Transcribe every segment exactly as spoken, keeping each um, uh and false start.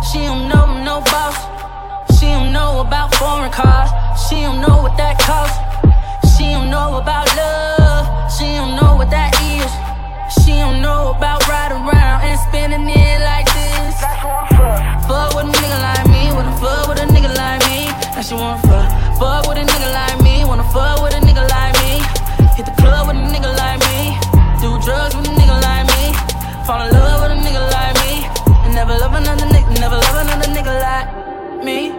She don't know I'm no boss. She don't know about foreign cars. She don't know what that costs. She don't know about love. She don't know what that is. She don't know about riding around and spending it like this. Fuck with a nigga like me, wanna fuck with a nigga like me. Now she wanna fuck, fuck with a nigga like me, wanna fuck with a nigga like me. Hit the club with a nigga like me, do drugs with a nigga like me, fall in love with a nigga like me, and never love another nigga, never love another nigga like me.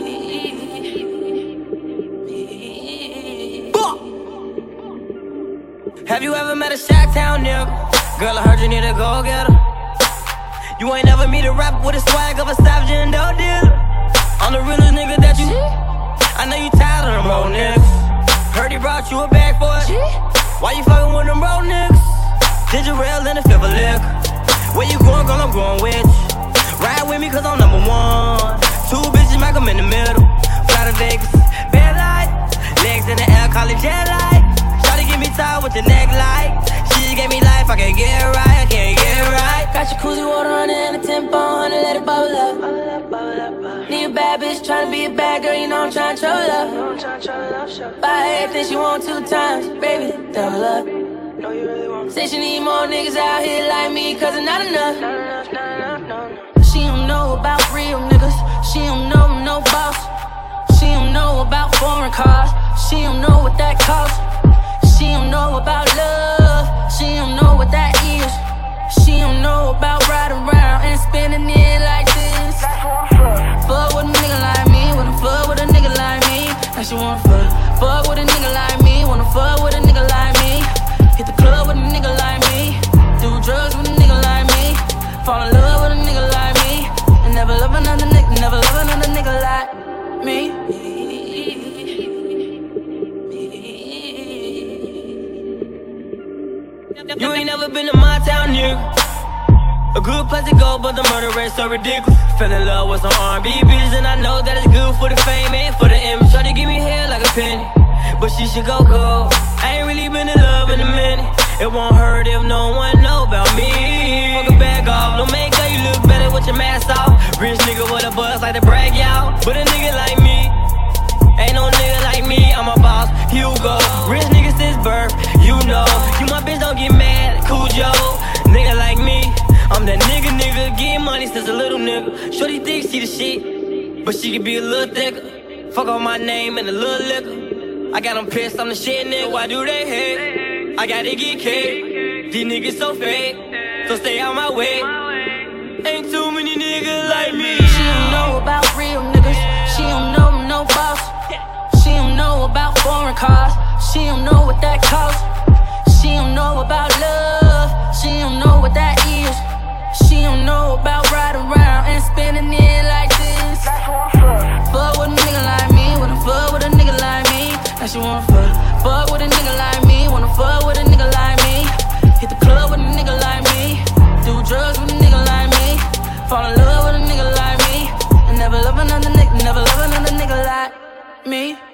Have you ever met a Chi-Town nigga? Girl, I heard you need a go-getter. You ain't never meet a rapper with the swag of a savage and dope dealer. I'm the realest nigga that you. I know you tired of them road niggas. Heard he brought you a bag for it. Why you fucking with them road niggas? Ginger ale and a fifth of liquor. Where you going, girl, I'm going with you. Ride with me cause I'm number one. Two bitches, make them in the middle. Fly to Vegas, bed light. Legs in the air, call it jet light. Shawty give me tired with the neck light. She gave me life, I can't get it right, I can't get it right. Got your koozie water on it and a tempo on it, let it bubble up. Need a bad bitch, tryna be a bad girl, you know I'm tryna show love. Buy everything she want two times, baby, double up. Say she need more niggas out here like me, cause it's not enough. She don't know about real niggas, she don't know I'm no boss. She don't know about foreign cars, she don't know what that costs. She don't know about love, she don't know what that is. She don't know about riding around and spending it like this. Fuck with a nigga like me, wanna fuck with a nigga like me. Now she wanna fuck, fuck with a nigga like me, wanna fuck with a nigga like me. Hit the club with a nigga like me, do drugs with a nigga like me, fall in love with a nigga like me, and never love another nigga, never love another nigga like me. You ain't never been to my town, nigga. A good place to go, but the murder rate's so ridiculous. Fell in love with some R and B bitches, and I know that it's good for the fame and for the image. Try to give me hair like a penny, but she should go go. I ain't really been in love in a minute. It won't hurt if no one know about me. Fuck a bag off, don't make her you look better with your mask off. Rich nigga with a buzz like to brag y'all, but a nigga like me ain't no nigga like me. I'm a boss, Hugo. Rich nigga since birth, you know. You my bitch, don't get mad, cool Joe. Nigga like me, I'm that nigga, nigga. Getting money since a little nigga. Shorty thinks she the shit, but she can be a little thicker. Fuck on my name and a little liquor. I got them pissed, I'm the shit, nigga. Why do they hate? I gotta get cake. These niggas so fake, so stay out my way. Ain't too many niggas like me. She don't know about real niggas. She don't know I'm no boss. She don't know about foreign cars. She don't know what that costs. She don't know about love. She don't know what that is. She don't know about riding around and spending it like this. Fuck with a nigga like me, wanna fuck with a nigga like me. Now she wanna fuck, fuck with a nigga like me, wanna fuck with a nigga like me. Hit the club with a nigga like me, do drugs with a nigga like me, fall in love with a nigga like me, and never love another nigga, never love another nigga like me.